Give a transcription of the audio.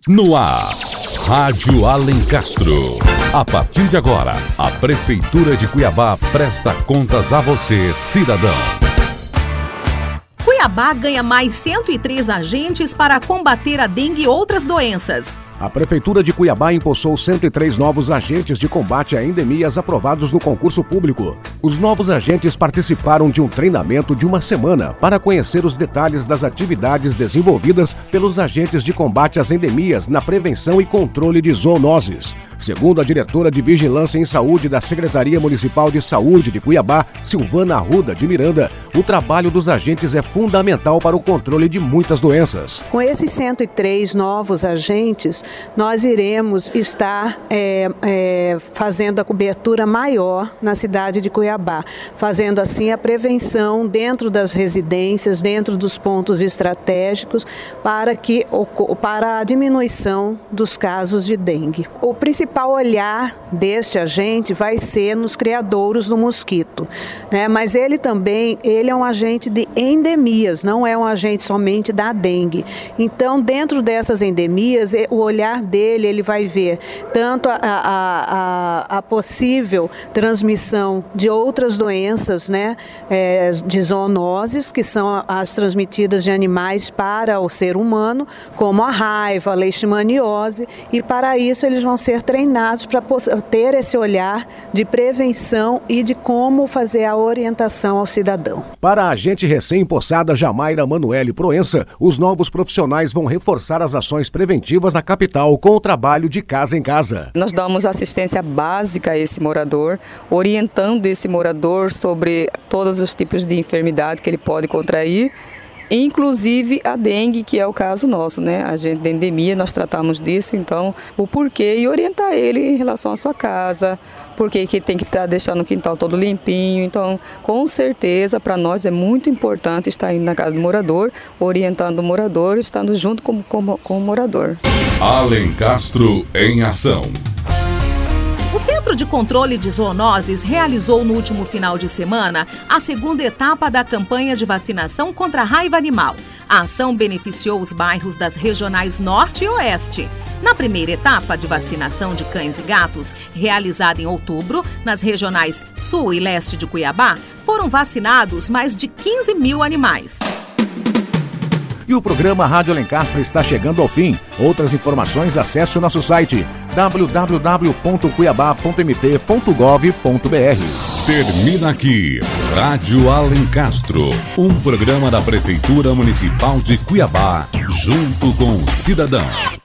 No ar, Rádio Alencastro. A partir de agora, a Prefeitura de Cuiabá presta contas a você, cidadão. Cuiabá ganha mais 103 agentes para combater a dengue e outras doenças. A Prefeitura de Cuiabá empossou 103 novos agentes de combate a endemias aprovados no concurso público. Os novos agentes participaram de um treinamento de uma semana para conhecer os detalhes das atividades desenvolvidas pelos agentes de combate às endemias na prevenção e controle de zoonoses. Segundo a diretora de Vigilância em Saúde da Secretaria Municipal de Saúde de Cuiabá, Silvana Arruda de Miranda, o trabalho dos agentes é fundamental para o controle de muitas doenças. Com esses 103 novos agentes, nós iremos estar fazendo a cobertura maior na cidade de Cuiabá, fazendo assim a prevenção dentro das residências, dentro dos pontos estratégicos, para a diminuição dos casos de dengue. O principal olhar deste agente vai ser nos criadouros do mosquito, né? Mas ele é um agente de endemias, não é um agente somente da dengue. Então, dentro dessas endemias, o olhar dele, ele vai ver tanto a possível transmissão de outras doenças, né? De zoonoses, que são as transmitidas de animais para o ser humano, como a raiva, a leishmaniose, e para isso eles vão ser treinados para ter esse olhar de prevenção e de como fazer a orientação ao cidadão. Para a agente recém-empossada Jamaira Manoeli Proença, os novos profissionais vão reforçar as ações preventivas na capital com o trabalho de casa em casa. Nós damos assistência básica a esse morador, orientando esse morador sobre todos os tipos de enfermidade que ele pode contrair, inclusive a dengue, que é o caso nosso, né? A gente de endemia, nós tratamos disso, então o porquê e orientar ele em relação à sua casa, porque que tem que estar deixando o quintal todo limpinho. Então, com certeza, para nós é muito importante estar indo na casa do morador, orientando o morador, estando junto com o morador. Alencastro em ação. O Centro de Controle de Zoonoses realizou no último final de semana a segunda etapa da campanha de vacinação contra a raiva animal. A ação beneficiou os bairros das regionais Norte e Oeste. Na primeira etapa de vacinação de cães e gatos, realizada em outubro, nas regionais Sul e Leste de Cuiabá, foram vacinados mais de 15 mil animais. E o programa Rádio Alencastro está chegando ao fim. Outras informações, acesse o nosso site www.cuiabá.mt.gov.br. Termina aqui Rádio Alencastro, um programa da Prefeitura Municipal de Cuiabá, junto com o cidadão.